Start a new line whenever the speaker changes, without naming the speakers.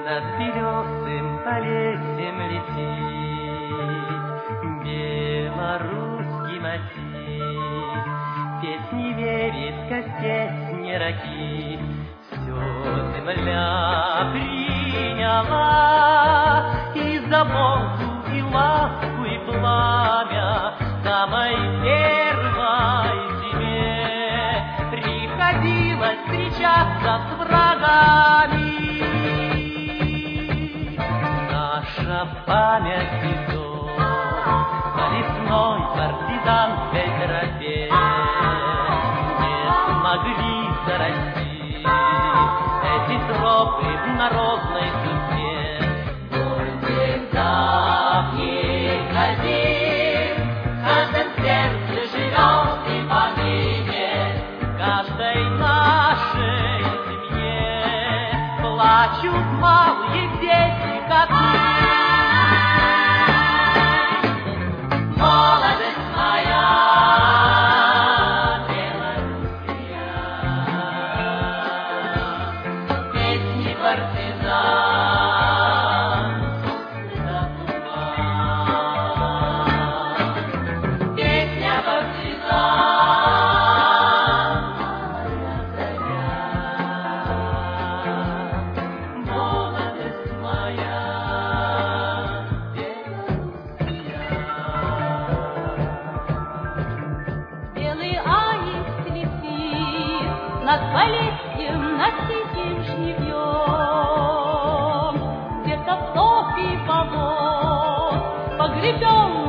Над белесым полесьем летит белорусский мотив. Песни вереска, песни ракит, все земля приняла, и заботу, и ласку, и пламя самой первой зиме приходилось встречаться с врагами. Наша память идет по лесной партизанской тропе, не смогли зарасти эти тропы в народной судьбе. Будем давних один, в каждом сердце живет и поныне, в каждой нашей семье плачут малые дети, коты. Молодость моя, Белоруссия, песни партизан, песня партизан, моя заря, молодость моя, Белоруссия.
Белый аист летит над Полесьем, над синим жнивьем, где-то в топе болот погребен